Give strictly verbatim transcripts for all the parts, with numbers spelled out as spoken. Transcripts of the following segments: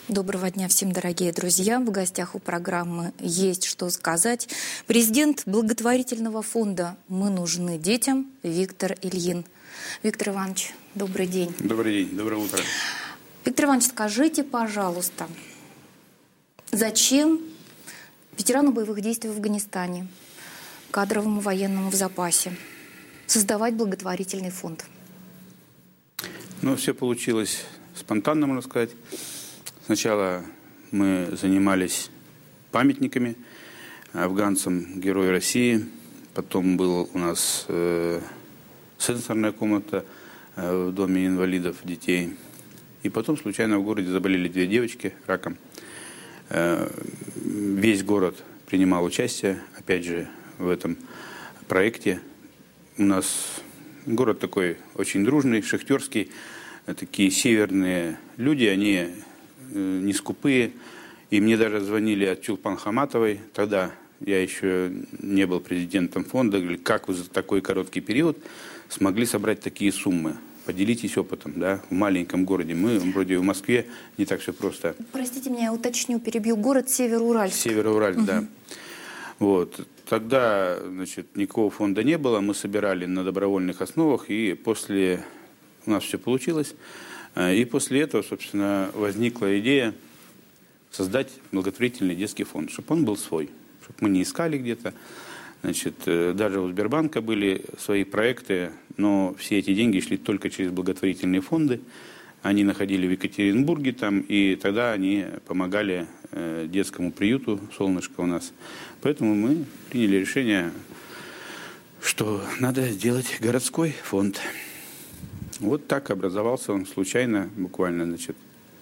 Доброго дня всем, дорогие друзья. В гостях у программы «Есть что сказать» президент благотворительного фонда «Мы нужны детям» Виктор Ильин. Виктор Иванович, добрый день. Добрый день, доброе утро. Виктор Иванович, скажите, пожалуйста, зачем ветерану боевых действий в Афганистане, кадровому военному в запасе, создавать благотворительный фонд? Ну, все получилось спонтанно, можно сказать. Сначала мы занимались памятниками афганцам, Герою России. Потом была у нас э, сенсорная комната э, в доме инвалидов детей. И потом случайно в городе заболели две девочки раком. Э, весь город принимал участие, опять же, в этом проекте. У нас город такой очень дружный, шахтерский. Такие северные люди, они не скупые. И мне даже звонили от Чулпан Хаматовой. Тогда я еще не был президентом фонда. Говорили, как вы за такой короткий период смогли собрать такие суммы? Поделитесь опытом, да, в маленьком городе. Мы вроде в Москве не так все просто. Простите меня, я уточню, перебью. Город Североуральск. Североуральск, угу. да. Вот. Тогда, значит, никакого фонда не было. Мы собирали на добровольных основах. И после у нас все получилось. И после этого, собственно, возникла идея создать благотворительный детский фонд, чтобы он был свой, чтобы мы не искали где-то. Значит, даже у Сбербанка были свои проекты, но все эти деньги шли только через благотворительные фонды. Они находили в Екатеринбурге там, и тогда они помогали детскому приюту «Солнышко» у нас. Поэтому мы приняли решение, что надо сделать городской фонд. Вот так образовался он случайно, буквально, значит.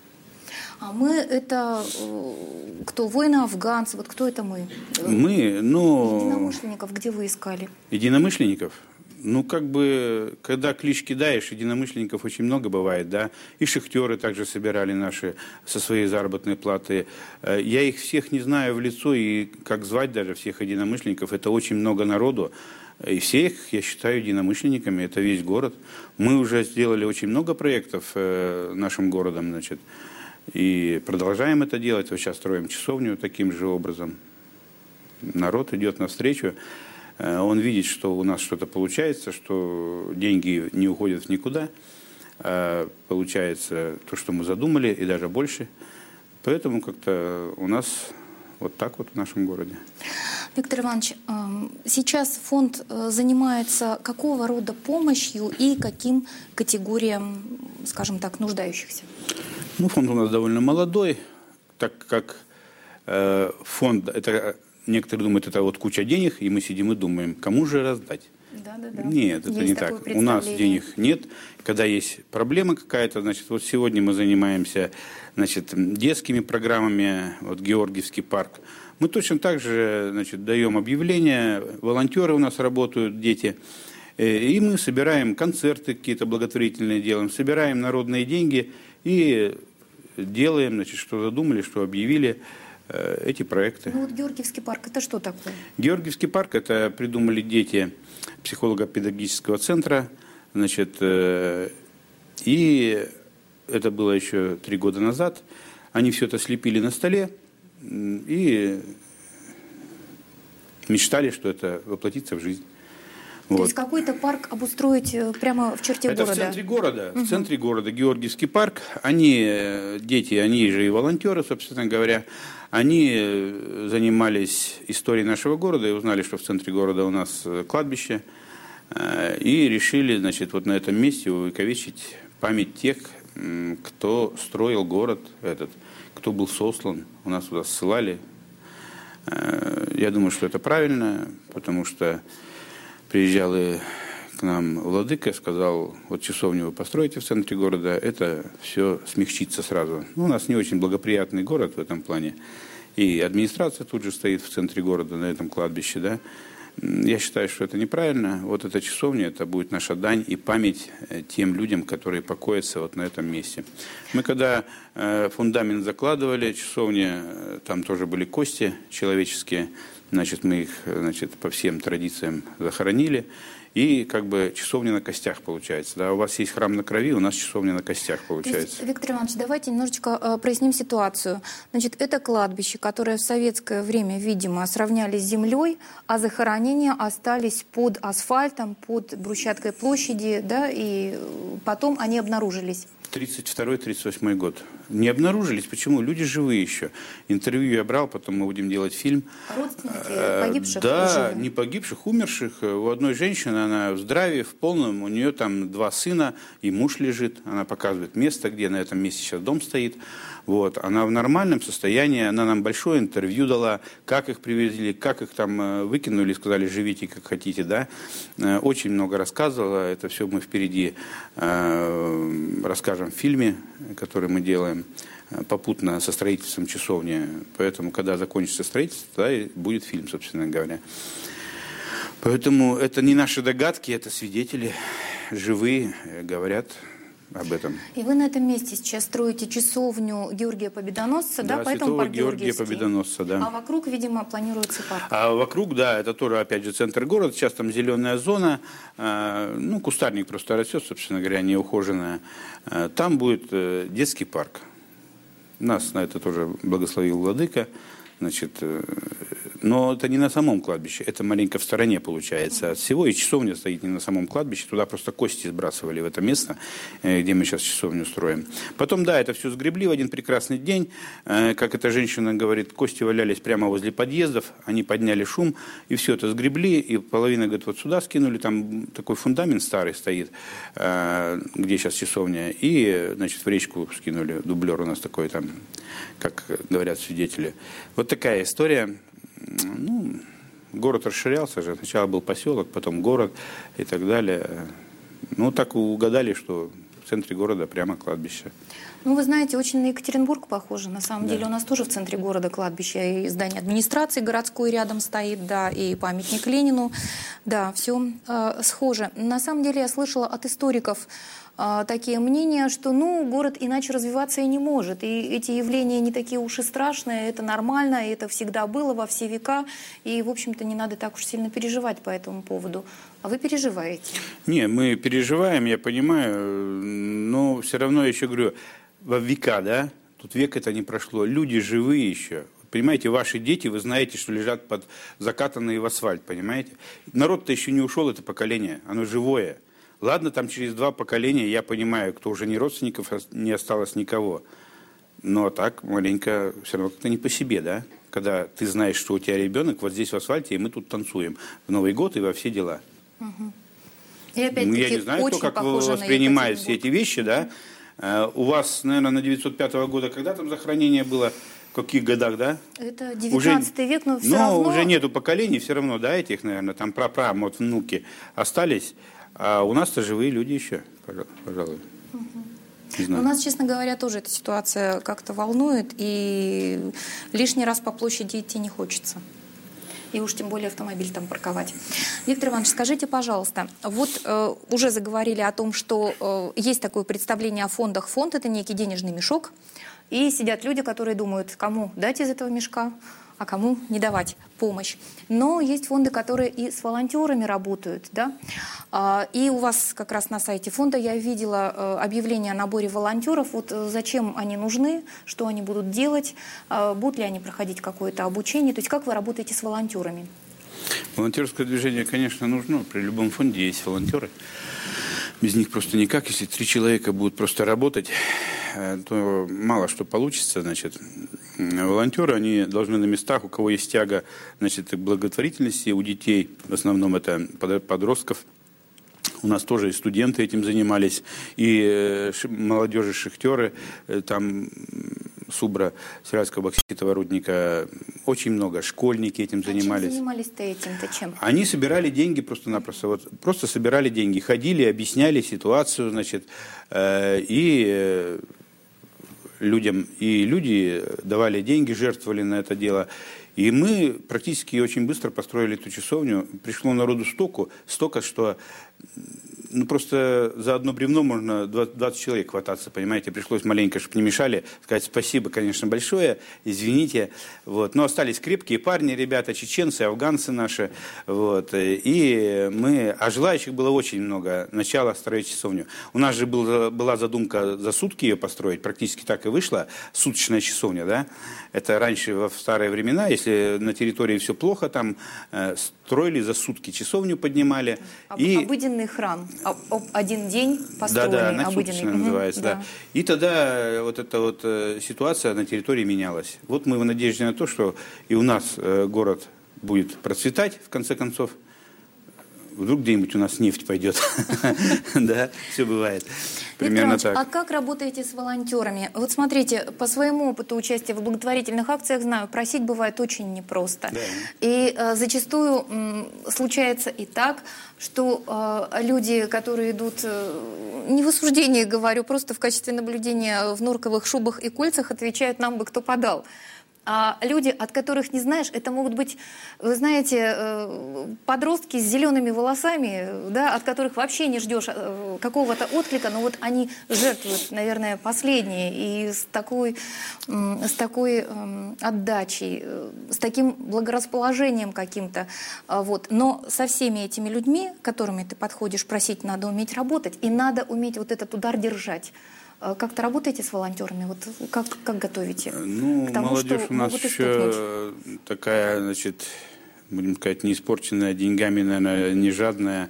А мы это кто? Воины, афганцы? Вот кто это мы? Мы, ну... Единомышленников где вы искали? Единомышленников? Ну, как бы, когда клич кидаешь, единомышленников очень много бывает, да. И шахтеры также собирали наши со своей заработной платы. Я их всех не знаю в лицо, и как звать даже всех единомышленников, это очень много народу. И все их, я считаю, единомышленниками, это весь город. Мы уже сделали очень много проектов э, нашим городом, значит, и продолжаем это делать. Вот сейчас строим часовню таким же образом. Народ идет навстречу, э, он видит, что у нас что-то получается, что деньги не уходят в никуда, а получается то, что мы задумали, и даже больше. Поэтому как-то у нас вот так вот в нашем городе. Виктор Иванович, сейчас фонд занимается какого рода помощью и каким категориям, скажем так, нуждающихся? Ну, фонд у нас довольно молодой, так как э, фонд, это некоторые думают, это вот куча денег, и мы сидим и думаем, кому же раздать? Да, да, да. Нет, это есть не так. У нас денег нет. Когда есть проблема какая-то, значит, вот сегодня мы занимаемся, значит, детскими программами, вот Георгиевский парк. Мы точно так же, значит, даем объявления, волонтеры у нас работают, дети, и мы собираем концерты какие-то благотворительные делаем, собираем народные деньги и делаем, значит, что задумали, что объявили, эти проекты. Ну вот Георгиевский парк, это что такое? Георгиевский парк, это придумали дети психолого-педагогического центра, значит, и это было еще три года назад. Они все это слепили на столе и мечтали, что это воплотится в жизнь. То Вот. есть какой-то парк обустроить прямо в черте это города? Это в центре города, угу. в центре города Георгиевский парк. Они, дети, они же и волонтеры, собственно говоря, они занимались историей нашего города и узнали, что в центре города у нас кладбище, и решили, значит, вот на этом месте увековечить память тех, кто строил город этот, кто был сослан, у нас туда ссылали. Я думаю, что это правильно, потому что приезжал и к нам владыка, сказал, вот часовню вы построите в центре города, это все смягчится сразу. Ну, у нас не очень благоприятный город в этом плане. И администрация тут же стоит в центре города на этом кладбище, да. Я считаю, что это неправильно. Вот эта часовня, это будет наша дань и память тем людям, которые покоятся вот на этом месте. Мы когда э, фундамент закладывали, часовня, там тоже были кости человеческие, Значит, мы их, значит, по всем традициям захоронили. И как бы часовня на костях получается. Да? У вас есть храм на крови, у нас часовня на костях получается. Есть, Виктор Иванович, давайте немножечко э, проясним ситуацию. Значит, это кладбище, которое в советское время, видимо, сравняли с землей, а захоронения остались под асфальтом, под брусчаткой площади, да, и потом они обнаружились. тридцать второй — тридцать восьмой год. Не обнаружились. Почему? Люди живые еще. Интервью я брал, потом мы будем делать фильм. Родственники погибших? Да, не погибших, умерших. У одной женщины, она в здравии, в полном, у нее там два сына, и муж лежит. Она показывает место, где на этом месте сейчас дом стоит. Вот. Она в нормальном состоянии, она нам большое интервью дала, как их привезли, как их там выкинули, сказали, живите как хотите, да. Очень много рассказывала, это все мы впереди э, расскажем в фильме, который мы делаем попутно со строительством часовни. Поэтому, когда закончится строительство, тогда и будет фильм, собственно говоря. Поэтому это не наши догадки, это свидетели живые, говорят об этом. И вы на этом месте сейчас строите часовню Георгия Победоносца, да, да, поэтому парк Георгия Победоносца, да. А вокруг, видимо, планируется парк. А вокруг, да, это тоже, опять же, центр города, сейчас там зеленая зона, э, ну, кустарник просто растет, собственно говоря, неухоженная. Э, там будет э, детский парк. Нас на это тоже благословил владыка. Значит, э, но это не на самом кладбище, это маленько в стороне получается от всего. И часовня стоит не на самом кладбище, туда просто кости сбрасывали в это место, э, где мы сейчас часовню строим. Потом, да, это все сгребли в один прекрасный день. Э, как эта женщина говорит, кости валялись прямо возле подъездов, они подняли шум, и все это сгребли, и половина, говорит, вот сюда скинули, там такой фундамент старый стоит, э, где сейчас часовня, и, значит, в речку скинули, дублер у нас такой там, как говорят свидетели. Вот такая история. Ну, город расширялся же. Сначала был поселок, потом город и так далее. Ну, так угадали, что в центре города прямо кладбище. Ну, вы знаете, очень на Екатеринбург похоже. На самом да. деле у нас тоже в центре города кладбище. И здание администрации городской рядом стоит, да, и памятник Ленину. Да, все э, схоже. На самом деле я слышала от историков э, такие мнения, что, ну, город иначе развиваться и не может. И эти явления не такие уж и страшные, это нормально, это всегда было во все века. И, в общем-то, не надо так уж сильно переживать по этому поводу. А вы переживаете? Не, мы переживаем, я понимаю, но все равно, я еще говорю, во века, да, тут век это не прошло, люди живые еще. Понимаете, ваши дети, вы знаете, что лежат под закатанные в асфальт, понимаете? Народ-то еще не ушел, это поколение, оно живое. Ладно, там через два поколения, я понимаю, кто уже не родственников, не осталось никого. Но так маленько все равно как-то не по себе, да? Когда ты знаешь, что у тебя ребенок вот здесь в асфальте, и мы тут танцуем в Новый год и во все дела. Угу. И опять-таки, ну, я не знаю, кто как воспринимает все эти вещи, да? Uh, у вас, наверное, на девятьсот пятого года, когда там захоронение было, в каких годах, да? Это девятнадцатый уже, век, но все но равно... уже нету поколений, все равно, да, этих, наверное, там прапра, вот внуки остались, а у нас-то живые люди еще, пожалуй. Угу. У нас, честно говоря, тоже эта ситуация как-то волнует, и лишний раз по площади идти не хочется. И уж тем более автомобиль там парковать. Виктор Иванович, скажите, пожалуйста, вот э, уже заговорили о том, что э, есть такое представление о фондах. Фонд – это некий денежный мешок, и сидят люди, которые думают, кому дать из этого мешка, а кому не давать помощь. Но есть фонды, которые и с волонтерами работают, да? А, и у вас как раз на сайте фонда я видела а, объявление о наборе волонтеров. Вот а, зачем они нужны, что они будут делать, а, будут ли они проходить какое-то обучение, то есть как вы работаете с волонтерами? Волонтерское движение, конечно, нужно. При любом фонде есть волонтеры. Без них просто никак. Если три человека будут просто работать, то мало что получится, значит. Волонтеры, они должны на местах, у кого есть тяга, значит, к благотворительности, у детей, в основном это подростков. У нас тоже и студенты этим занимались, и молодежи шахтеры, там Субра, Сиральского бокситового рудника, очень много, школьники этим занимались. А чем занимались-то этим-то чем? Они собирали деньги просто-напросто, вот, просто собирали деньги, ходили, объясняли ситуацию, значит, э, и э, людям, и люди давали деньги, жертвовали на это дело. И мы практически очень быстро построили эту часовню. Пришло народу столько, столько, что ну, просто за одно бревно можно двадцать человек хвататься, понимаете. Пришлось маленько, чтобы не мешали, сказать спасибо, конечно, большое, извините. Вот. Но остались крепкие парни, ребята, чеченцы, афганцы наши. Вот. И мы, а желающих было очень много. Начало строить часовню. У нас же был, была задумка за сутки ее построить, практически так и вышла, суточная часовня, да. Это раньше, в старые времена, если на территории все плохо, там э, строили за сутки часовню, поднимали. Об, и... Обыденный храм. Об, об, один день построенный. Да, да, обыденный. угу, называется, да. да. И тогда вот эта вот э, ситуация на территории менялась. Вот мы в надежде на то, что и у нас э, город будет процветать, в конце концов. Вдруг где-нибудь у нас нефть пойдет. Да, все бывает. Примерно так. А как работаете с волонтерами? Вот смотрите, по своему опыту участия в благотворительных акциях знаю, просить бывает очень непросто. Да. И э, зачастую м, случается и так, что э, люди, которые идут, э, не в осуждении говорю, просто в качестве наблюдения в норковых шубах и кольцах, отвечают: нам бы кто подал. А люди, от которых не знаешь, это могут быть, вы знаете, подростки с зелеными волосами, да, от которых вообще не ждешь какого-то отклика, но вот они жертвуют, наверное, последние, и с такой, с такой отдачей, с таким благорасположением каким-то. Вот. Но со всеми этими людьми, к которым ты подходишь просить, надо уметь работать, и надо уметь вот этот удар держать. Как-то работаете с волонтерами? Вот как, как готовите? Ну, к тому, молодежь у нас еще такая, значит, будем сказать, не испорченная деньгами, наверное, не жадная.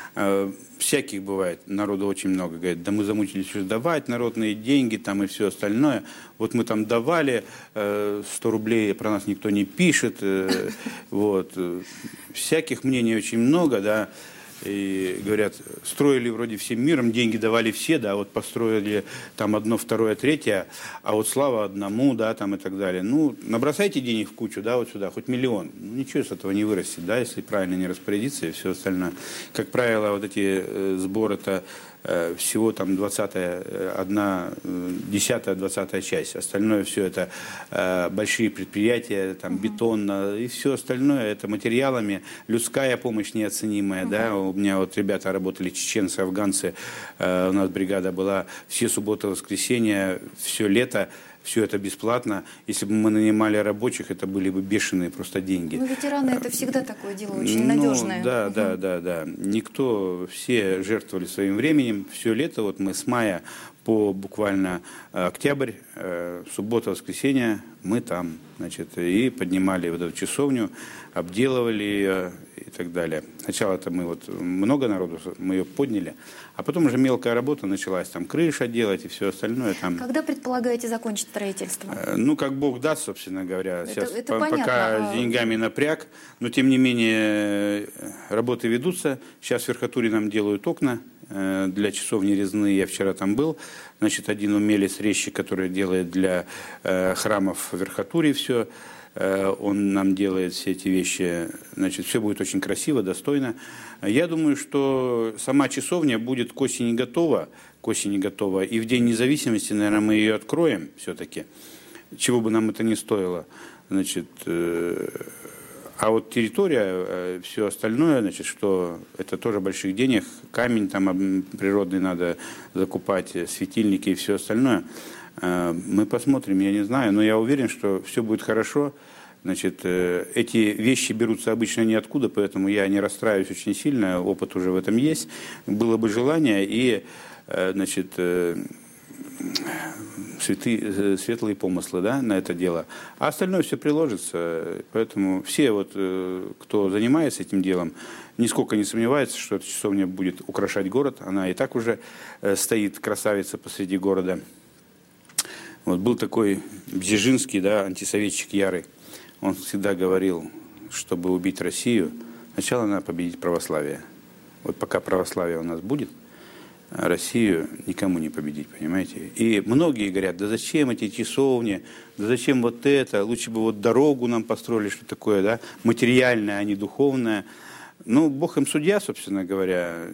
Всяких бывает, народу очень много. Говорит, да мы замучились уже давать народные деньги там и все остальное. Вот мы там давали сто рублей, про нас никто не пишет. Вот. Всяких мнений очень много, да. И говорят, строили вроде всем миром, деньги давали все, да, вот построили там одно, второе, третье, а вот слава одному, да, там и так далее. Ну, набросайте денег в кучу, да, вот сюда, хоть миллион. Ну, ничего с этого не вырастет, да, если правильно не распорядиться и все остальное. Как правило, вот эти э, сборы-то э, всего там двадцатая, одна, десятая, двадцатая часть. Остальное все это э, большие предприятия, там, бетон и все остальное, это материалами, людская помощь неоценимая, uh-huh. да. У меня вот ребята работали, чеченцы, афганцы, э, у нас бригада была все субботы, воскресенья, все лето, все это бесплатно. Если бы мы нанимали рабочих, это были бы бешеные просто деньги. Ну, ветераны это всегда такое дело очень ну, надежное. Да, угу. да, да, да. Никто, все жертвовали своим временем. Все лето, вот мы с мая по буквально октябрь, э, суббота, воскресенье, мы там, значит, и поднимали вот эту часовню, обделывали ее и так далее. Сначала-то мы вот много народу, мы ее подняли, а потом уже мелкая работа началась, там крыша делать и все остальное. Там... Когда предполагаете закончить строительство? Э, ну, как Бог даст, собственно говоря. Это, Сейчас это по, пока с деньгами напряг, но тем не менее работы ведутся. Сейчас в Верхотуре нам делают окна для часовни резные, я вчера там был, значит, один умелец, резчик, который делает для э, храмов в Верхотуре все, э, он нам делает все эти вещи, значит, все будет очень красиво, достойно. Я думаю, что сама часовня будет к осени готова, к осени готова, и в День независимости, наверное, мы ее откроем все-таки, чего бы нам это ни стоило, значит, э, а вот территория, все остальное, значит, что это тоже больших денег, камень там природный надо закупать, светильники и все остальное. Мы посмотрим, я не знаю, но я уверен, что все будет хорошо. Значит, эти вещи берутся обычно ниоткуда, поэтому я не расстраиваюсь очень сильно, опыт уже в этом есть. Было бы желание и, значит, Святые, светлые помыслы, да, на это дело. А остальное все приложится. Поэтому все, вот, кто занимается этим делом, нисколько не сомневается, что эта часовня будет украшать город. Она и так уже стоит, красавица, посреди города. Вот, был такой Бзежинский, да, антисоветчик ярый. Он всегда говорил, чтобы убить Россию, сначала надо победить православие. Вот пока православие у нас будет, Россию никому не победить, понимаете? И многие говорят, да зачем эти часовни, да зачем вот это, лучше бы вот дорогу нам построили, что такое, да, материальное, а не духовное. Ну, Бог им судья, собственно говоря.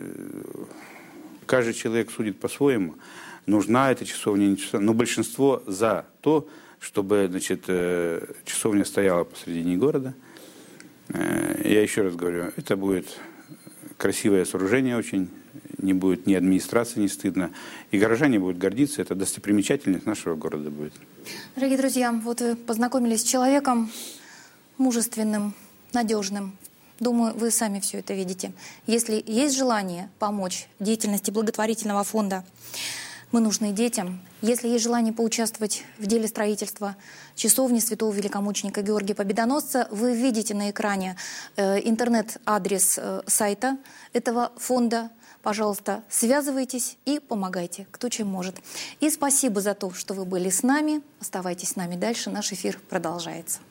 Каждый человек судит по-своему. Нужна эта часовня, не часовня. Но большинство за то, чтобы, значит, часовня стояла посредине города. Я еще раз говорю, это будет красивое сооружение очень, не будет ни администрации не стыдно, и горожане будут гордиться, это достопримечательность нашего города будет. Дорогие друзья, вот вы познакомились с человеком мужественным, надежным. Думаю, вы сами все это видите. Если есть желание помочь деятельности благотворительного фонда «Мы нужны детям», если есть желание поучаствовать в деле строительства часовни святого великомученика Георгия Победоносца, вы видите на экране э, интернет-адрес э, сайта этого фонда. Пожалуйста, связывайтесь и помогайте, кто чем может. И спасибо за то, что вы были с нами. Оставайтесь с нами дальше, наш эфир продолжается.